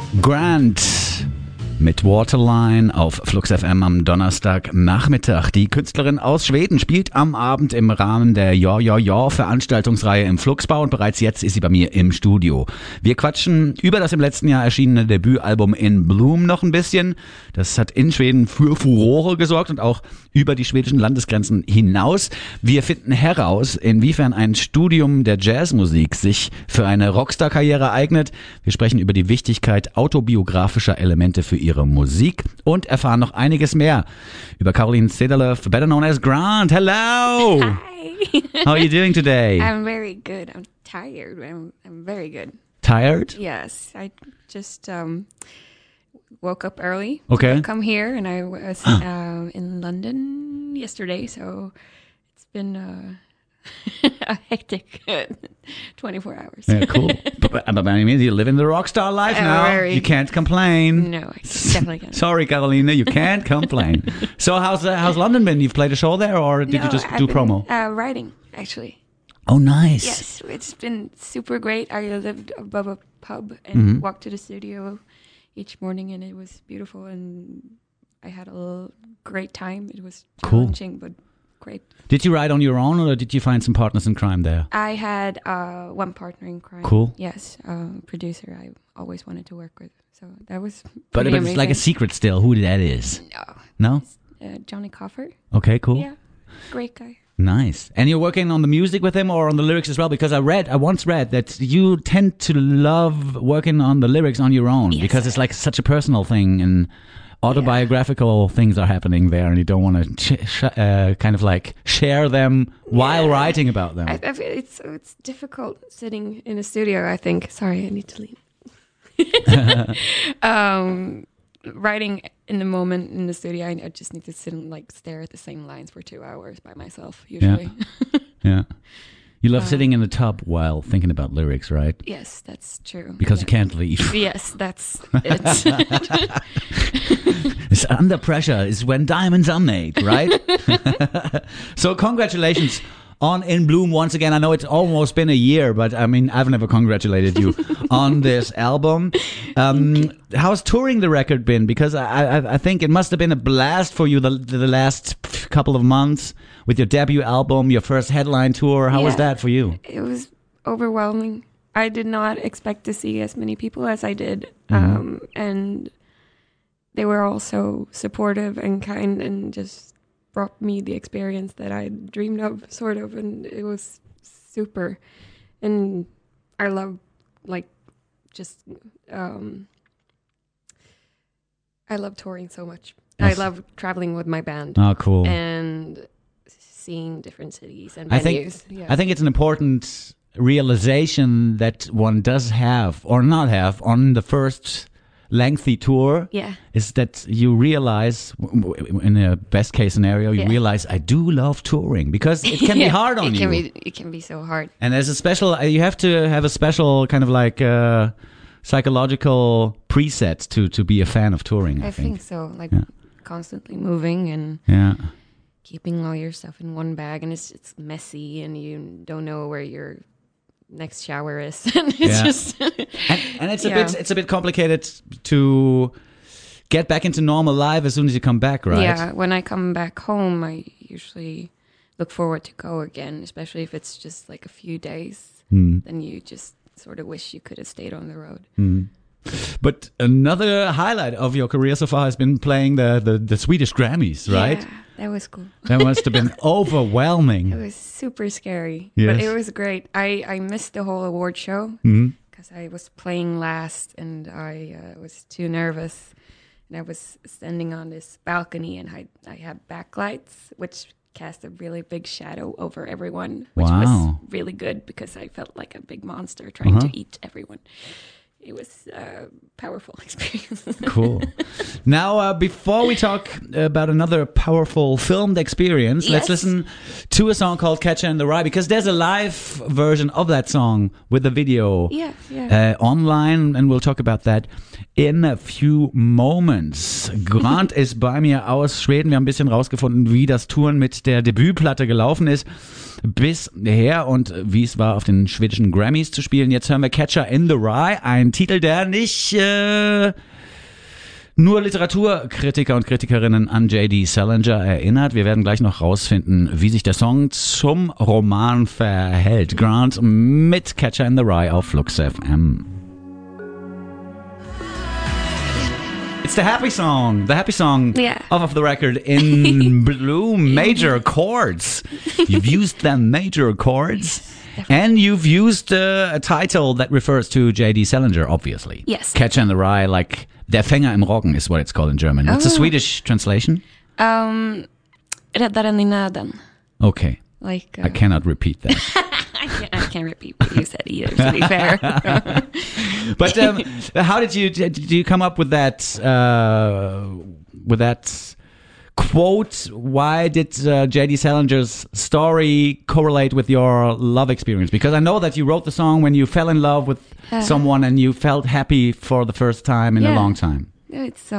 Grant mit Waterline auf Flux FM am Donnerstagnachmittag. Die Künstlerin aus Schweden spielt am Abend im Rahmen der Veranstaltungsreihe im Fluxbau und bereits jetzt ist sie bei mir im Studio. Wir quatschen über das im letzten Jahr erschienene Debütalbum In Bloom noch ein bisschen. Das hat in Schweden für Furore gesorgt und auch über die schwedischen Landesgrenzen hinaus. Wir finden heraus, inwiefern ein Studium der Jazzmusik sich für eine Rockstar-Karriere eignet. Wir sprechen über die Wichtigkeit autobiografischer Elemente für ihre Musik und erfahren noch einiges mehr über Caroline Cederlöf, better known as Grant. Hello! Hi! How are you doing today? I'm very good. I'm tired. I'm very good. Tired? Yes, I just woke up early Okay. to come here, and I was in London yesterday, so it's been a hectic 24 hours. Yeah, cool. but I mean, you live in the rockstar life now. Very. You can't complain. No, I definitely can't. Sorry, Carolina, you can't complain. So how's London been? You've played a show there, or did you just do promo? Writing, actually. Oh, nice. Yes, it's been super great. I lived above a pub and walked to the studio each morning, and it was beautiful, and I had a great time. It was challenging, but great. Did you write on your own, or did you find some partners in crime there? I had one partner in crime. Cool. Yes, producer I always wanted to work with. So that was But pretty it's like a amazing. secret still who that is. No? Johnny Coffer. Okay, cool. Yeah, great guy. Nice. And you're working on the music with him or on the lyrics as well? Because I once read that you tend to love working on the lyrics on your own because it's like such a personal thing and autobiographical things are happening there and you don't want to kind of like share them while writing about them. It's difficult sitting in a studio, I think. Sorry, I need to leave. Writing in the moment in the studio, I just need to sit and like stare at the same lines for 2 hours by myself, usually. Yeah. You love sitting in the tub while thinking about lyrics, right? Yes, that's true. Because you can't leave. Yes, that's it. It's under pressure is when diamonds are made, right? So congratulations on In Bloom once again. I know it's almost been a year, but I mean, I've never congratulated you on this album. How's touring the record been? Because I think it must have been a blast for you the last couple of months with your debut album, your first headline tour. How was that for you? It was overwhelming. I did not expect to see as many people as I did. And they were all so supportive and kind and just brought me the experience that I dreamed of, sort of, and it was super. And I love, like, just, I love touring so much. Yes. I love traveling with my band. Oh, cool. And seeing different cities and venues. I think it's an important realization that one does have, or not have, on the first lengthy tour is that you realize, in a best case scenario, you realize I do love touring because it can be hard on you. It can be so hard. And there's a special, you have to have a special kind of like psychological preset to be a fan of touring. I think so. Like constantly moving and keeping all your stuff in one bag, and it's messy, and you don't know where your next shower is. And it's just and it's a bit complicated to get back into normal life as soon as you come back, right? Yeah, when I come back home, I usually look forward to go again, especially if it's just like a few days. Then you just sort of wish you could have stayed on the road. But another highlight of your career so far has been playing the Swedish Grammys, right? Yeah, that was cool. That must have been overwhelming. It was super scary, yes. But it was great. I missed the whole award show because I was playing last and I was too nervous. And I was standing on this balcony and I had backlights, which cast a really big shadow over everyone, which was really good because I felt like a big monster trying to eat everyone. It was a powerful experience. Cool. Now, before we talk about another powerful filmed experience, let's listen to a song called Catcher in the Rye, because there's a live version of that song with the video online, and we'll talk about that in a few moments. Grant ist bei mir aus Schweden. Wir haben ein bisschen rausgefunden, wie das Touren mit der Debütplatte gelaufen ist. bisher und wie es war, auf den schwedischen Grammys zu spielen. Jetzt hören wir Catcher in the Rye, ein Titel, der nicht nur Literaturkritiker und Kritikerinnen an J.D. Salinger erinnert. Wir werden gleich noch rausfinden, wie sich der Song zum Roman verhält. Grant mit Catcher in the Rye auf Flux FM. It's the happy song Yeah. off of the record in blue major chords. You've used the major chords. And you've used a title that refers to J.D. Salinger, obviously. Yes. Catcher in the Rye, like Der Fänger im Roggen is what it's called in German. What's the Swedish translation? Räddaren i nöden. Okay. Like I cannot repeat that. I can't repeat what you said either, to be fair. But how did you come up with that quote? Why did J.D. Salinger's story correlate with your love experience? Because I know that you wrote the song when you fell in love with someone and you felt happy for the first time in a long time. It's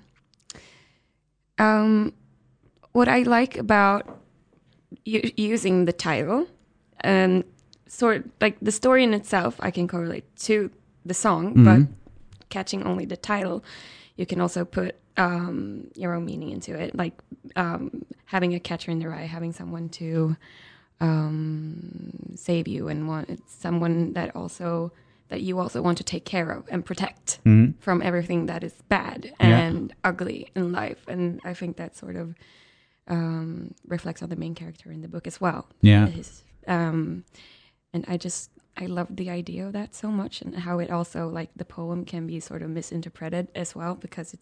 what I like about using the title, sort like the story in itself, I can correlate to the song, but catching only the title, you can also put your own meaning into it, like having a catcher in the rye, having someone to save you, and someone that you also want to take care of and protect from everything that is bad and ugly in life. And I think that sort of reflects on the main character in the book as well. Yeah. And I love the idea of that so much, and how it also, like, the poem can be sort of misinterpreted as well, because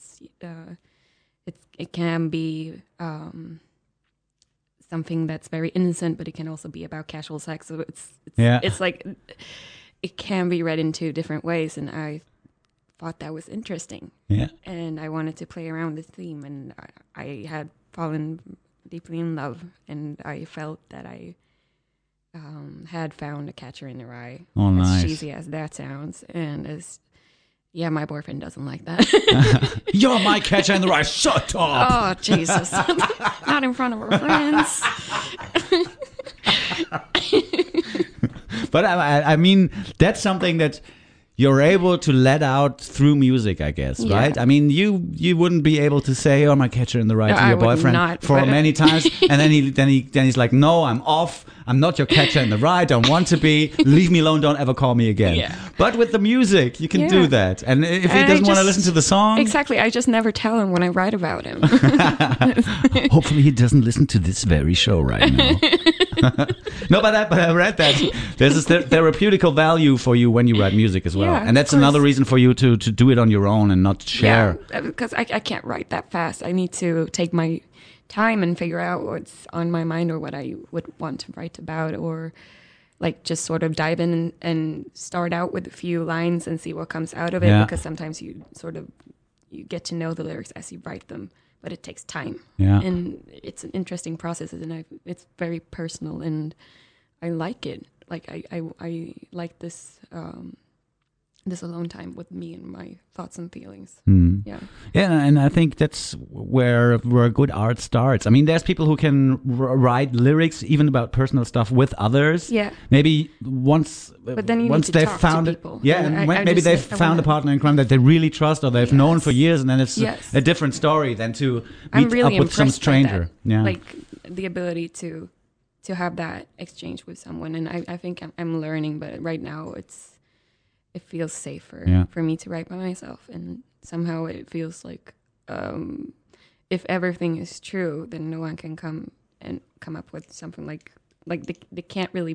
it can be something that's very innocent, but it can also be about casual sex. So it's like it can be read in two different ways, and I thought that was interesting. Yeah. And I wanted to play around this theme, and I had fallen deeply in love, and I felt that I had found a catcher in the rye. Oh, nice. As cheesy as that sounds, and my boyfriend doesn't like that. You're my catcher in the rye. Shut up. Oh, Jesus. Not in front of our friends. But I mean, that's something that you're able to let out through music, I guess, right? I mean, you wouldn't be able to say, "Oh, my catcher in the rye" to your boyfriend for many times, and then he's like, "No, I'm off. I'm not your catcher in the rye. Don't want to be. Leave me alone. Don't ever call me again." Yeah. But with the music, you can do that. And if he doesn't want to listen to the song, exactly, I just never tell him when I write about him. Hopefully, he doesn't listen to this very show right now. No, but I read that there's a therapeutical value for you when you write music as well, and that's another reason for you to do it on your own and not share. Yeah, because I can't write that fast. I need to take my time and figure out what's on my mind, or what I would want to write about, or like just sort of dive in and start out with a few lines and see what comes out of it. Yeah. Because sometimes you get to know the lyrics as you write them, but it takes time. Yeah. And it's an interesting process, and it's very personal, and I like it. Like I like this this alone time with me and my thoughts and feelings. Yeah, and I think that's where good art starts. I mean, there's people who can write lyrics even about personal stuff with others. Yeah, maybe once they've found it. Yeah, and maybe they've found a partner in crime that they really trust, or they've known for years, and then it's a different story than to meet up with some stranger. Yeah, like the ability to have that exchange with someone, and I think I'm learning, but right now it feels safer for me to write by myself, and somehow it feels like if everything is true, then no one can come up with something like they can't really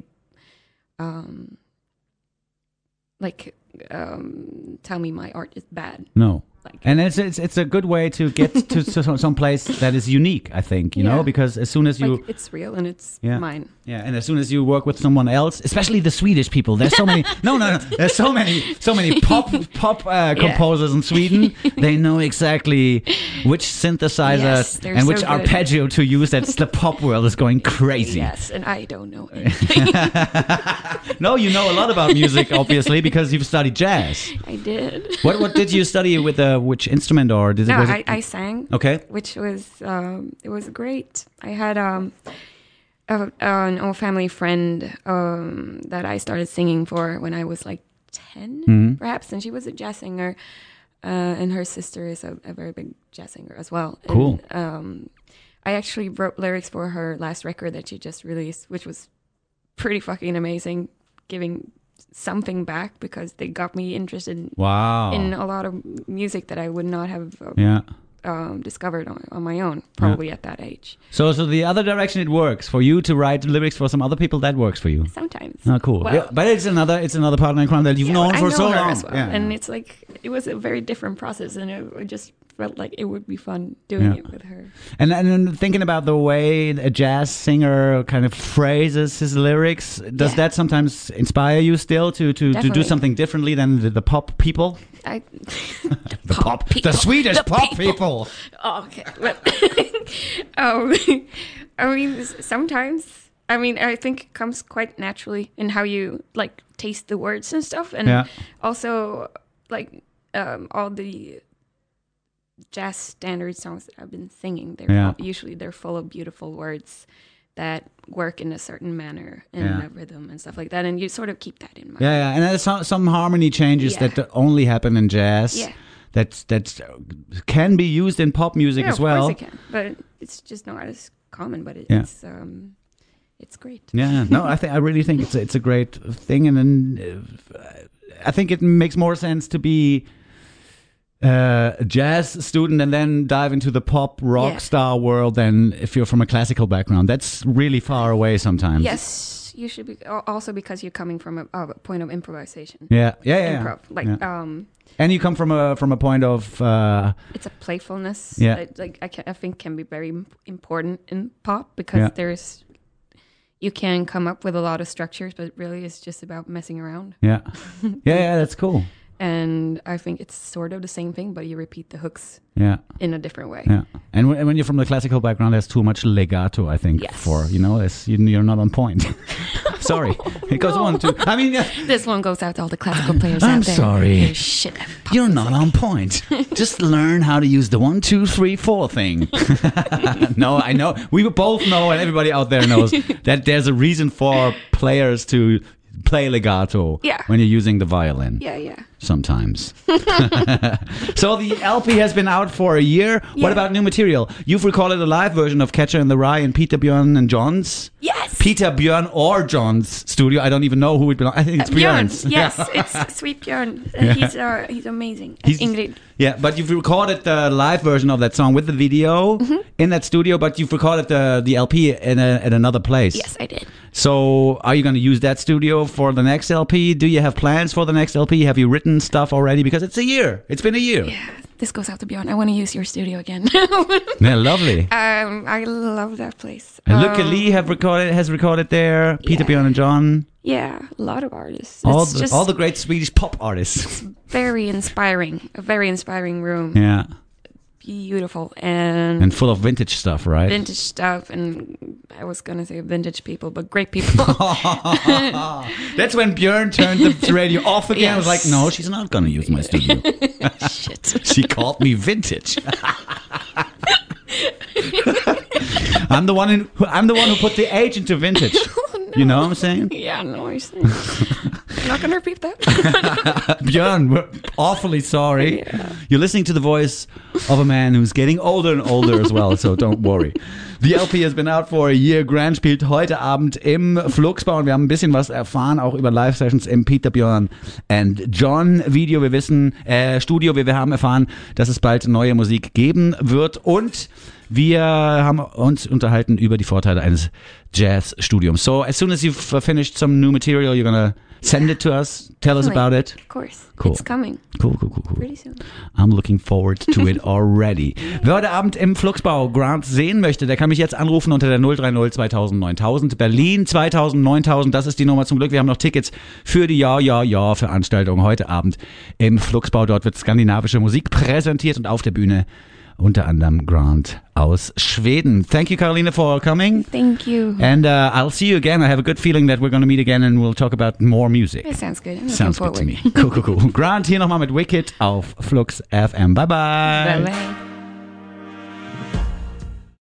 tell me my art is bad. No. And it's a good way to get to some place that is unique, I think, you know, because as soon as you... Like, it's real and it's mine. Yeah, and as soon as you work with someone else, especially the Swedish people, there's so many... No. There's so many pop composers in Sweden. They know exactly which synthesizer and which arpeggio to use. That's the pop world is going crazy. Yes, and I don't know anything. No, you know a lot about music, obviously, because you've studied jazz. I did. What did you study with which instrument, or did I sang. Okay. Which was it was great. I had an old family friend that I started singing for when I was like 10, perhaps, and she was a jazz singer, and her sister is a very big jazz singer as well. Cool. And, I actually wrote lyrics for her last record that she just released, which was pretty fucking amazing, giving something back because they got me interested in a lot of music that I would not have discovered on my own, probably at that age. So the other direction it works for you to write lyrics for some other people, that works for you. Sometimes. Oh, cool. Well, but it's another partner in crime that you've known for so long. As well. And it's like it was a very different process, and it just felt like it would be fun doing it with her. And then thinking about the way a jazz singer kind of phrases his lyrics, does that sometimes inspire you still to do something differently than the pop people? The Swedish pop people. Oh, okay. I mean, sometimes. I mean, I think it comes quite naturally in how you like taste the words and stuff, and also like all the jazz standard songs that I've been singing. They're full of beautiful words that work in a certain manner in a rhythm and stuff like that, and you sort of keep that in mind. And there's some harmony changes that only happen in jazz. Yeah. That can be used in pop music as well. Of course it can, but it's just not as common. But it's great. Yeah, no, I really think it's a great thing, and then I think it makes more sense to be a jazz student and then dive into the pop rock star world than if you're from a classical background. That's really far away sometimes. Yes, you should be. Also because you're coming from a point of improvisation. Improv. And you come from a point of it's a playfulness that I think can be very important in pop because you can come up with a lot of structures, but really it's just about messing around. Yeah, that's cool. And I think it's sort of the same thing, but you repeat the hooks in a different way. Yeah, and when you're from the classical background, there's too much legato, I think, you're not on point. Sorry, it goes on to. I mean, this one goes out to all the classical players out there. I'm sorry, shit, you're not on point. Just learn how to use the 1, 2, 3, 4 thing. No, I know. We both know, and everybody out there knows that there's a reason for players to play legato when you're using the violin. Yeah. Sometimes. So the LP has been out for a year. Yeah. What about new material? You've recorded a live version of Catcher in the Rye in Peter, Björn and John's. Yes. Peter, Björn or John's studio. I don't even know who it belongs. I think it's Björn's. Yes, it's Sweet Björn. He's amazing. Ingrid. Yeah, but you've recorded the live version of that song with the video in that studio, but you've recorded the LP at another place. Yes, I did. So are you going to use that studio for the next LP? Do you have plans for the next LP? Have you written stuff already? Because it's a year. It's been a year. Yeah, this goes out to Björn. I want to use your studio again. Yeah, lovely. I love that place. And Luca Lee has recorded there. Peter, Björn and John. Yeah, a lot of artists. All the great Swedish pop artists. Very inspiring. A very inspiring room. Yeah. Beautiful and full of vintage stuff, right? Vintage stuff, and I was gonna say vintage people, but great people. That's when Björn turned the radio off again. I was like, no, she's not gonna use my studio. Shit. She called me vintage. I'm the one who put the H into vintage. No. You know what I'm saying? Yeah, I know what you're saying. I'm not gonna repeat that. Björn, we're awfully sorry. Yeah. You're listening to the voice of a man who's getting older and older as well, so don't worry. The LP has been out for a year. Grant spielt heute Abend im Flugsbau und wir haben ein bisschen was erfahren, auch über Live-Sessions im Peter, Björn and John Video. Wir wissen, Studio, wir haben erfahren, dass es bald neue Musik geben wird und wir haben uns unterhalten über die Vorteile eines Jazz-Studiums. So, as soon as you've finished some new material, you're gonna send it to us, tell us about it. Of course. Cool. It's coming. Cool. Pretty soon. I'm looking forward to it already. Wer heute Abend im Flugsbau Grant sehen möchte, der kann mich jetzt anrufen unter der 030 2000 9000. Berlin 2000 9000, das ist die Nummer zum Glück. Wir haben noch Tickets für die Veranstaltung heute Abend im Flugsbau. Dort wird skandinavische Musik präsentiert und auf der Bühne unter anderem Grant aus Schweden. Thank you, Caroline, for coming. Thank you. And I'll see you again. I have a good feeling that we're going to meet again and we'll talk about more music. It sounds good. Sounds good to me. Cool. Grant hier nochmal mit Wicked auf Flux FM. Bye, bye. Bye, bye.